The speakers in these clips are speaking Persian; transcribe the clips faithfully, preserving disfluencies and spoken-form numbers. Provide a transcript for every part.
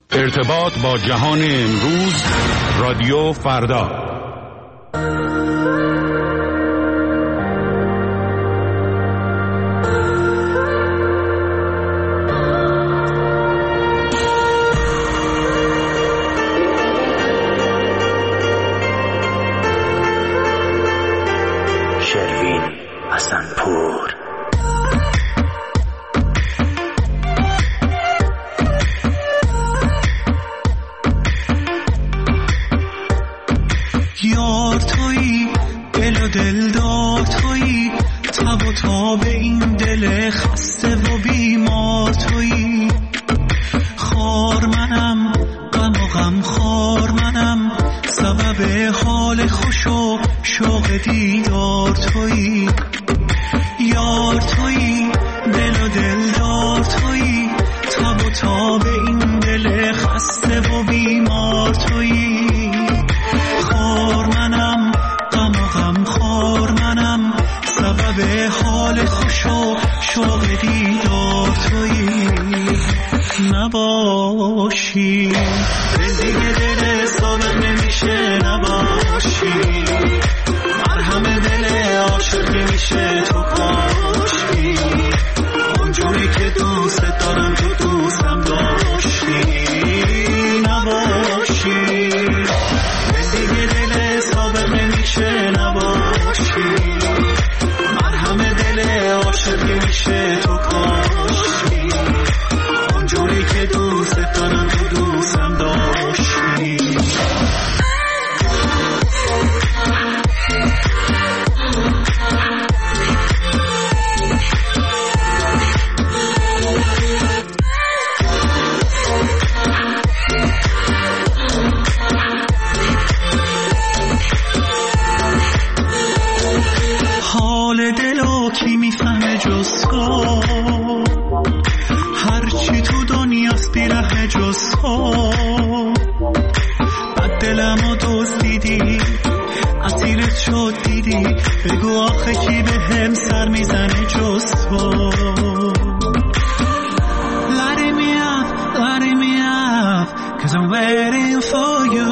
ارتباط با جهان امروز، رادیو فردا. شروین حسنپور. یار تویی، دل و دلدار تویی، تب و تاب این دل خسته و بیمار تویی. خار منم، غم و غم خار منم، سبب حال خوش و شوق دیدار تویی. یار تویی، دل و دلدار تویی، تب و تاب این دل خسته و بیمار تویی. خار منم، غم و غم خار منم، سبب حال خوش و شوق دیدار تویی. نباشی دل دیگه دل سابق نمیشه، نباشی مرهم دل عاشق نمیشه، تو پاشی اونجوری که دوست دارم تو دوستم داشتی. نباشی دل دیگه دل سابق نمیشه، نباشی مرهم دل عاشق نمیشه، تو پاشی اونجوری که دوست دارم تو دوستم داشتی. حال دلو کی میفهمه جز تو، هرچی تو دنیاست بیره جز تو. بد دلمو دزدیدی، اسیرت شد دیدی، بگو آخه کی به هم سر میزنه جز تو. Lighting me up, lighting me up, cause I'm waiting for you.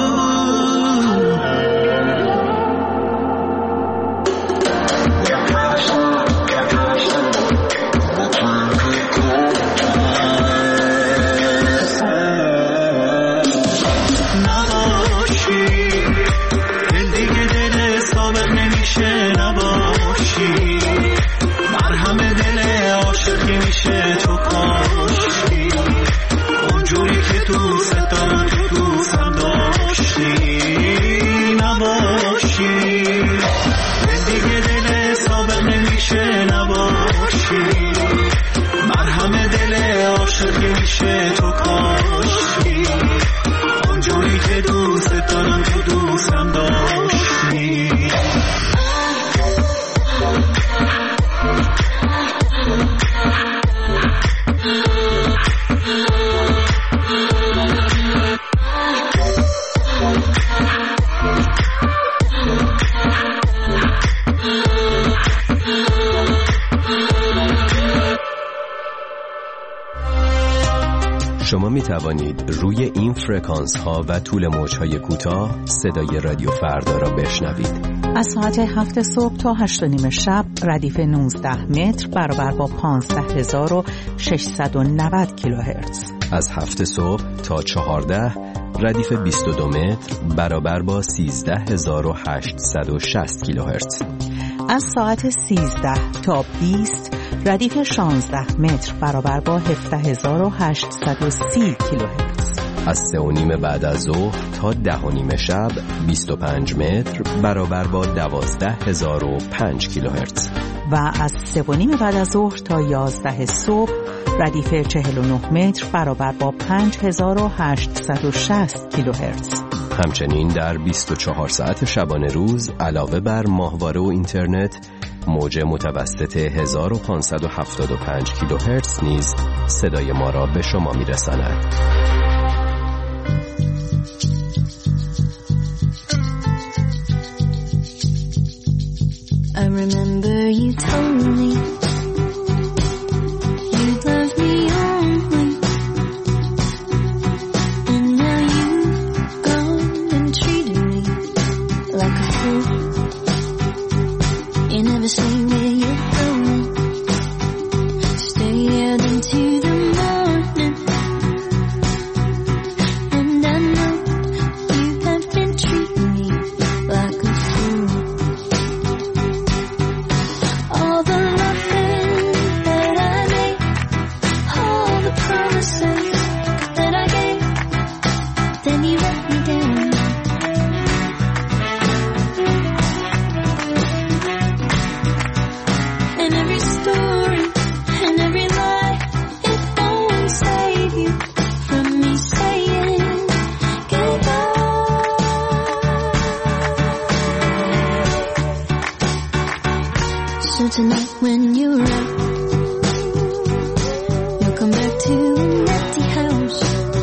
تو کاشتی اونجوری که دوست دارم تو دوستم داشتی. نباشی دل دیگه دل سابق نمیشه، نباشی مرهم دل عاشق نمیشه، تو کاشتی اونجوری که دوست دارم تو دوستم داشتی. شما می توانید روی این فرکانس ها و طول موج های کوتاه صدای رادیو فردا را بشنوید. از ساعت هفت صبح تا هشت و نیم شب ردیف نوزده متر برابر با پانزده هزار و ششصد و نود کیلوهرتز. از هفت صبح تا چهارده ردیف بیست و دو متر برابر با سیزده هزار و هشتصد و شصت کیلوهرتز. از ساعت سیزده تا بیست ردیف شانزده متر برابر با هفده هزار و هشتصد و سی کیلوهرتز. از سه و نیم بعد از ظهر تا ده و نیم شب بیست و پنج متر برابر با دوازده هزار و پنج کیلوهرتز. و از سه و نیم بعد از ظهر تا یازده صبح ردیف چهل و نه متر برابر با پنج هزار و هشتصد و شصت کیلوهرتز. همچنین در بیست و چهار ساعت شبانه روز علاوه بر ماهواره و اینترنت، موج متوسط هزار و پانصد و هفتاد و پنج کیلوهرتز نیز صدای ما را به شما میرساند. I remember you told me you love me only, tonight when you're out. You'll come back to an empty house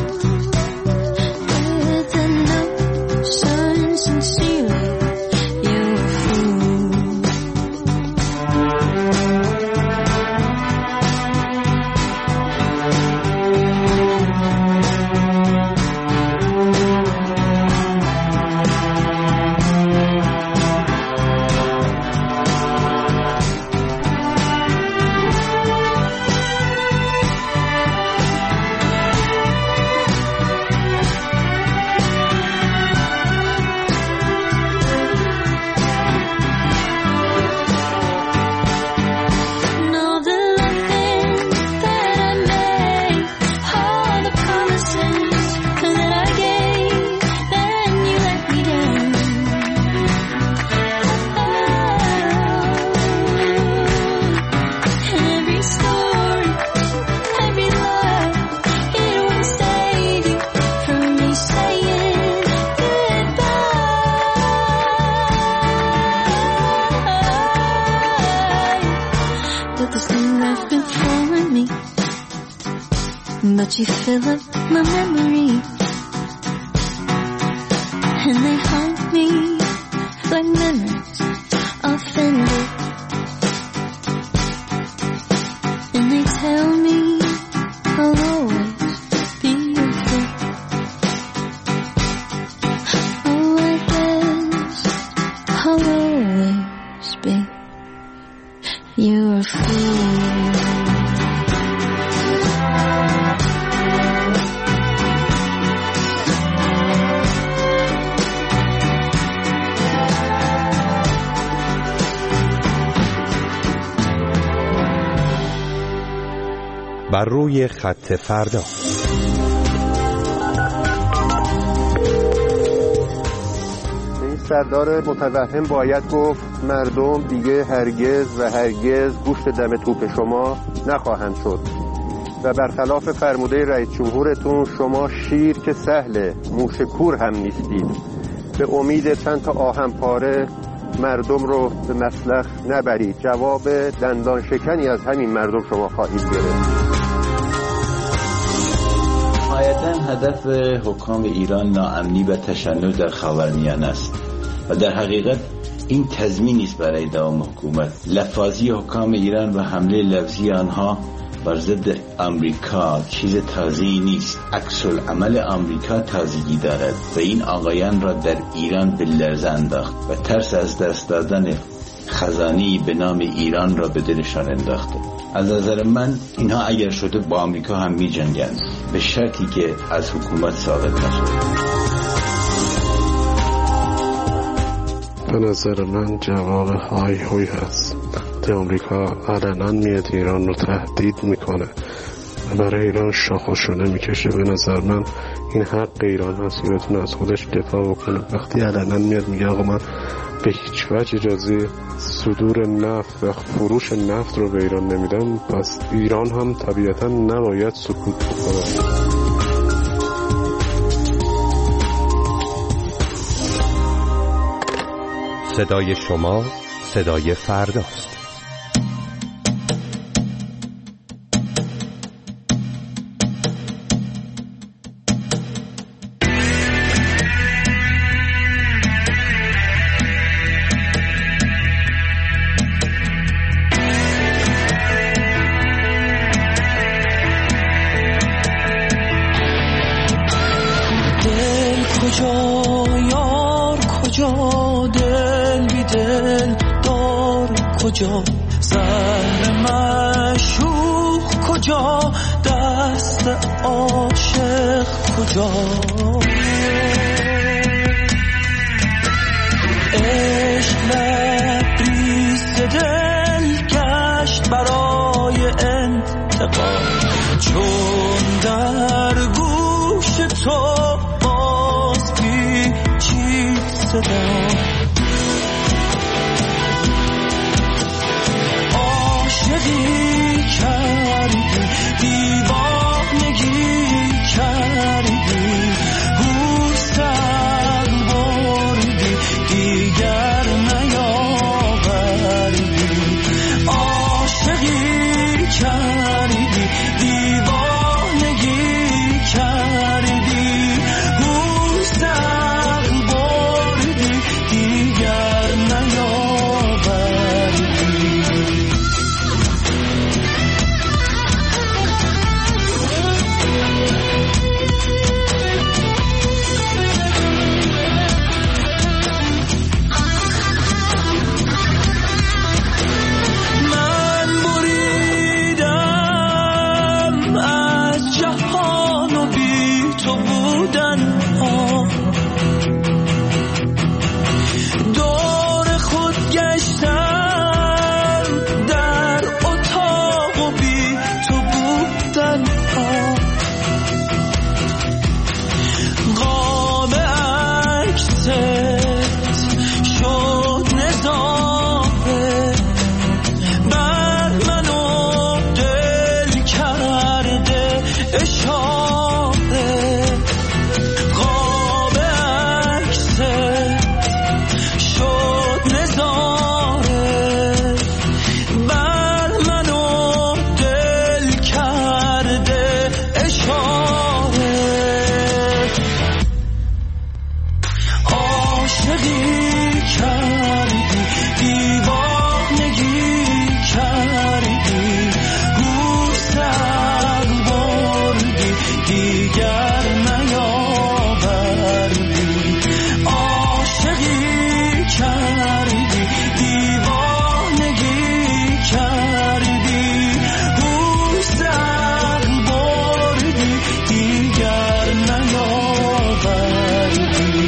with a note signed sincerely. You're a fool. But you fill up my memories, and they haunt me like memories offended, and they tell me I'll always be your friend. Oh, I guess I'll always be your fool. بر روی خط فردا. این سردار متوهم باید گفت مردم دیگه هرگز و هرگز گوشت دم توپ شما نخواهند شد و برخلاف فرموده رئیس جمهورتون شما شیر که سهله موش کور هم نیستید. به امید چند تا آهن پاره مردم رو به مسلخ نبرید. جواب دندان شکنی از همین مردم شما خواهید گرفت. نهایتاً هدف حکام ایران ناامنی و تشنج در خاورمیانه است و در حقیقت این تضمینی است برای دوام حکومت. لفاظی حکام ایران و حمله لفظی آنها بر ضد آمریکا چیز تازه‌ای نیست. عکس العمل آمریکا تازگی دارد و این آقایان را در ایران به لرزه انداخت و ترس از دست دادن خزانه‌ای به نام ایران را به دلشان انداخته. از نظر من اینها اگر شده با آمریکا هم می جنگند به شرطی که از حکومت ثابت نشد. به نظر من جواب های هوی هست. آمریکا علنا میاد ایران رو تهدید میکنه و برای ایران شاخ و شونه میکشه. به نظر من این حق ایران هست که بتونه از خودش دفاع بکنه. وقتی علنا میاد میگه آقا من به هیچ وجه اجازه صدور نفت و فروش نفت رو به ایران نمیدم، پس ایران هم طبیعتا نباید سکوت بکنه. صدای شما صدای فرداست. کجا زهر مشوق کجا دست عاشق کجا عشق لبریز دل گشت برای انتقام چون در گوش تو باز پیچید صدا عاشقی کردی دیوانگی کردی گوشتر بردی دیگر نیاوردی دیگر نیاوردی، عاشقی کردی، دیوانگی کردی، هوس عقل بردی، دیگر نیاوردی.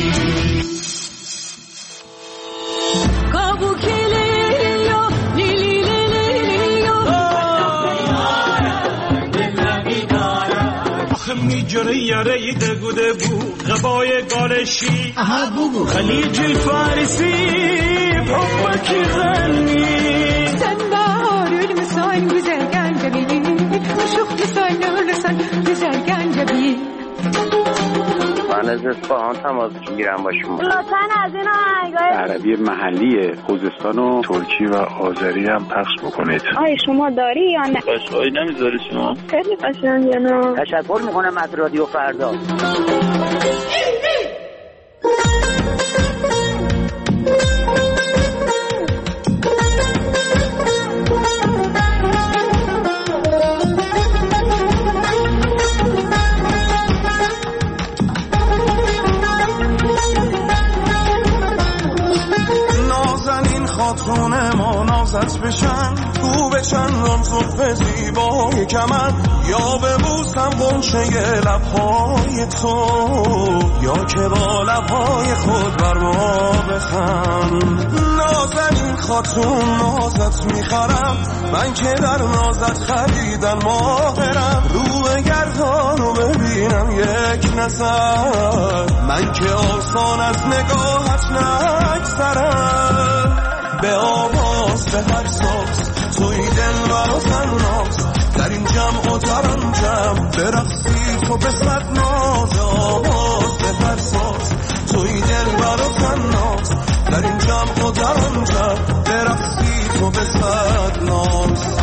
میجره یاره دگوده بود غبای گالشی خلیج الفارسی بحبك غني تنبار المسان güzelgen جميل وشوف مسان لسان güzelgen جميل. من از اصفهان تماس میگیرم با شما. لطفاً از این آهنگای عربی محلی خوزستان و ترکی و آذری هم پخش بکنید. آی شما داری یا نه؟ قشنگی نمیذاری شما؟ خیلی قشنگه نه. تشکر میکنم از رادیو فردا. خاتون ما نازت بشن تو بشن رمزوف زیبای کمن، یا ببوسم غنچه لبهای تو، یا که با لبهای خود بر ما بخند. نازنین خاتون نازت میخرم من که در نازت خریدن ماهرم، رو گردان رو ببینم یک نظر من که آسان از نگاهت نگذرم. به آواز به هر ساز توی دل برا تناز، در این جمع و در آن جمع برقصی تو به صد ناز. آواز به هر ساز توی دل برا تناز، در این جمع و در آن جمع برقصی تو به صد ناز.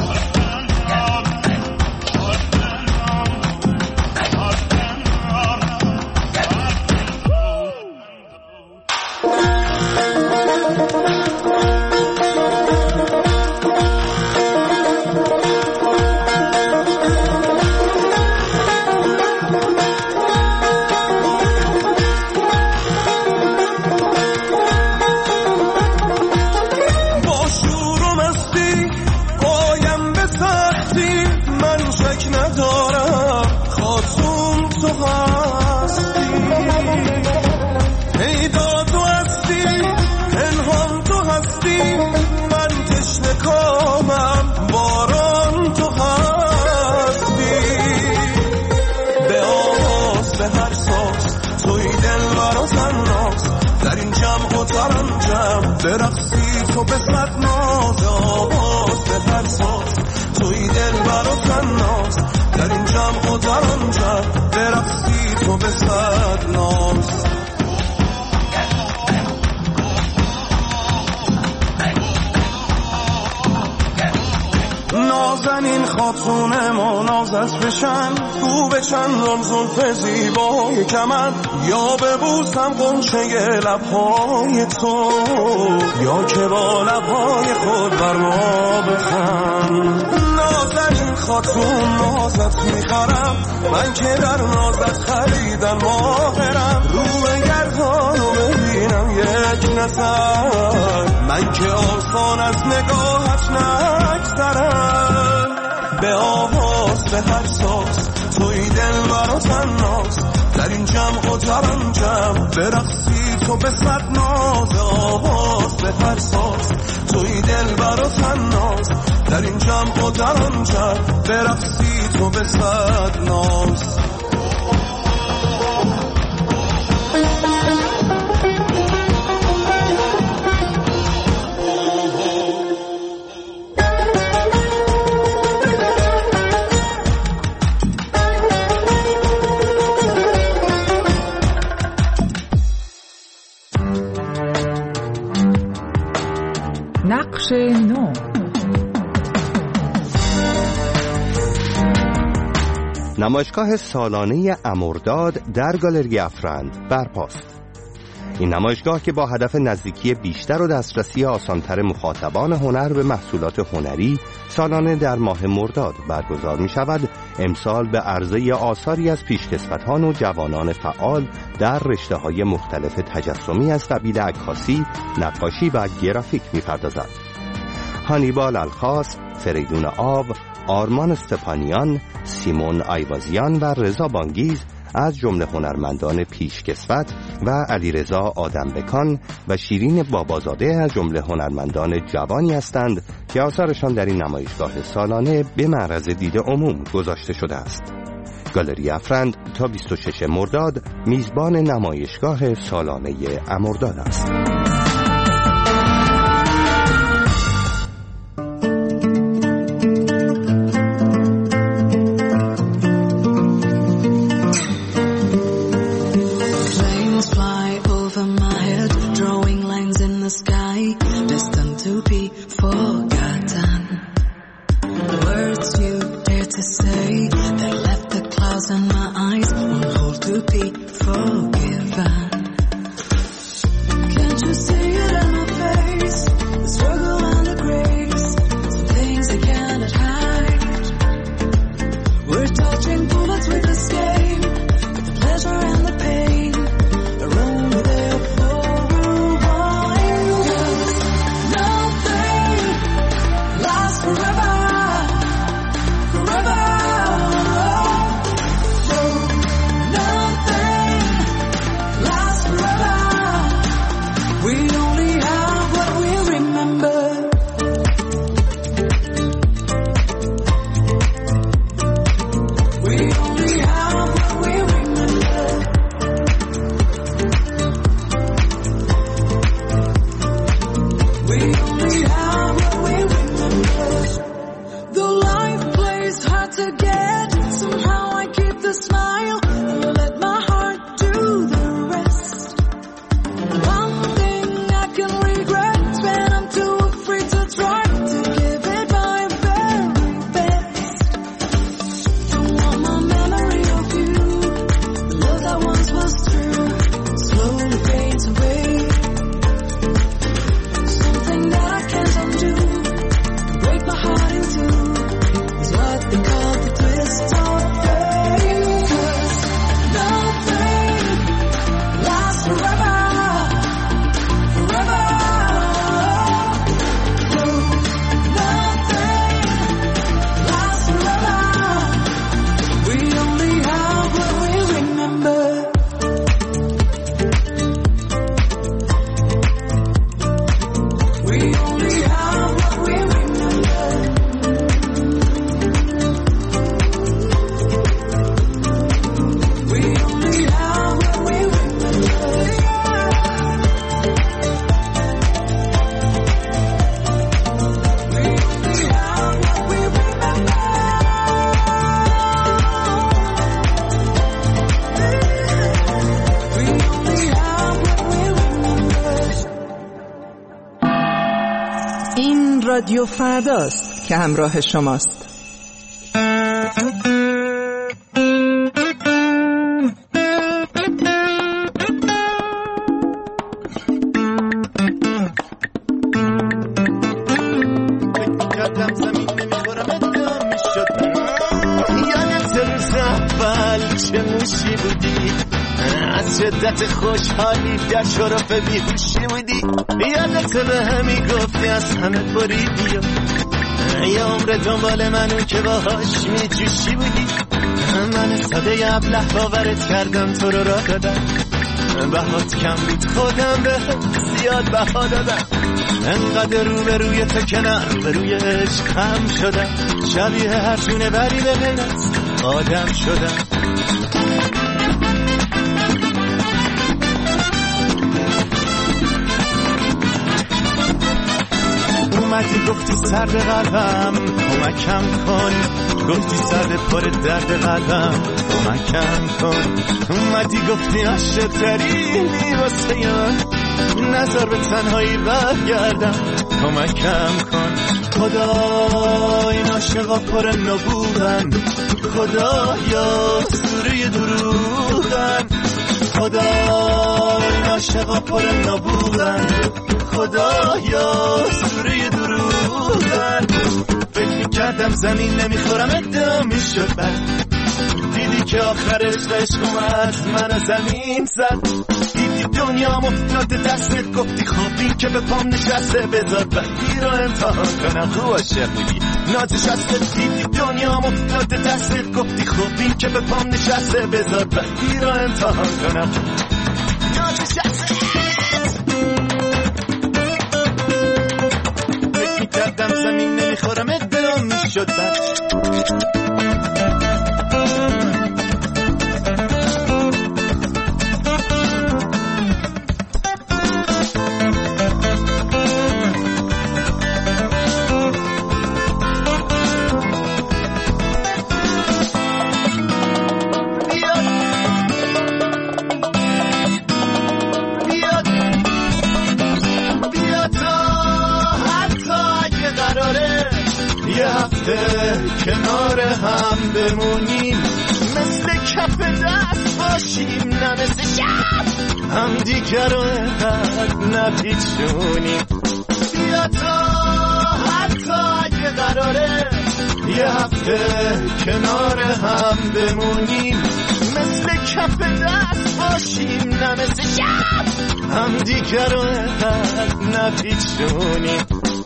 برقصی تو به صد ناز. آواز به هر ساز توی دل برا تناز، در این جمع و در آن جمع برقصی تو به صد ناز. نازنین خاتون ما نازت بشن تو بشن رمزون زیبای کمن، یا ببوسم غنچه لبهای تو، یا که با لبهای خود بر ما بخند. نازنین خاتون نازت میخرم من که در نازت خریدن ماهرم، رو گردان رو ببینم یک نظر من که آسان از نگاهت نگذرم. به آواز به هر ساز توی دل برا تناز، در این جمع و در آن جمع برقصی تو به صد ناز. آواز به هر ساز توی دل برا تناز، در این جمع و در آن جمع برقصی تو به صد ناز. نقش نو. نمایشگاه سالانه امرداد در گالری افرند برپاست. این نمایشگاه که با هدف نزدیکی بیشتر و دسترسی آسانتر مخاطبان هنر به محصولات هنری سالانه در ماه مرداد برگزار می شود، امسال به عرضه آثاری از پیشکسوتان و جوانان فعال در رشته‌های مختلف تجسمی از قبیل عکاسی، نقاشی و گرافیک می پردازد. هانیبال الخاص، فریدون آو، آرمان استپانیان، سیمون آیوازیان و رضا بانگیز از جمله هنرمندان پیشکسوت و علیرضا آدمبکان و شیرین بابازاده از جمله هنرمندان جوانی هستند که آثارشان در این نمایشگاه سالانه به معرض دید عموم گذاشته شده است. گالری افرند تا بیست و ششم مرداد میزبان نمایشگاه سالانه امرداد است. رادیو فرداست که همراه شماست. شدت خوشحالی در شرف بیهوشی بودی، یادت به همی گفتی از همه بریدی و یه عمر دنبال منو که باهاش میجوشی بودی. من ساده ابله باورت کردم، تو رو راه دادم، بهات کم بود خودم به زیاد بها دادم. انقدر رو به روی تو کنار به روی عشقم شدم، شبیه هر جونه بری به غیرت آدم شدم. اومدی گفتی سرد قلبم کمکم کن، گفتی سرد پر درد قلبم کمکم کن. اومدی گفتی عاشق ترینی واسه من، نظر به تنهایی برگردم کمکم کن. خدا این عاشقا پر نبوغن، خدا یا سوره دروغن، خدا این عاشقا پر نبودن خدایا سوره دروغن فکر میکردم زمین نمیخورم ادعا میشد بعد دیدی که آخرش عشق اومد من زمین زد دیدی دنیا مفتاد دستت گفتی خوبی که به پام نشسته بذار بدی رو امتحان کنم خوب عاشق بودی نازشسته دیدی دنیا مفتاد دستت گفتی خوبی که به پام نشسته بذار بدی رو امتحان کنم نازشسته فکر میکردم زمین نمیخورم ادعا میشد بعد کنار هم بمونیم مثل کف دست باشیم نه مثل شب هم دیگر رو اینقدر نپیچونیم بیا تا حتی اگه قراره یه هفته کنار هم بمونیم مثل کف دست باشیم نه مثل شب هم دیگر رو اینقدر نپیچونیم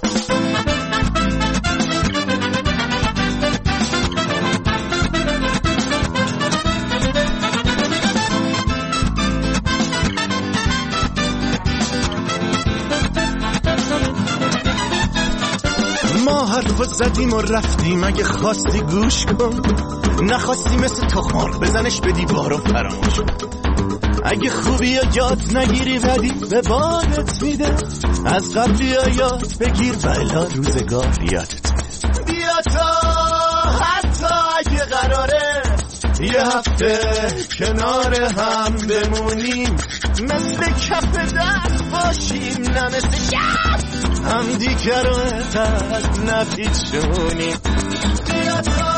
ما حرف زدیم و رفتیم اگه خواستی گوش کن نخواستی مثل تخمار بزنش به دیوار و فراموش کن اگه خوبی یا یاد نگیری بدی به بارت میده از قبلی یا یاد بگیر ولا روزگار یادت میده بیا تا حتی اگه قراره یه هفته کنار هم بمونیم مثل کف دست باشیم نه مثل شب هم دیگر رو اینقدر نپیچونیم بیا تا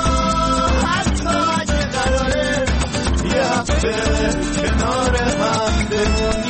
حتی اگه قراره یه هفته کنار هم بمونیم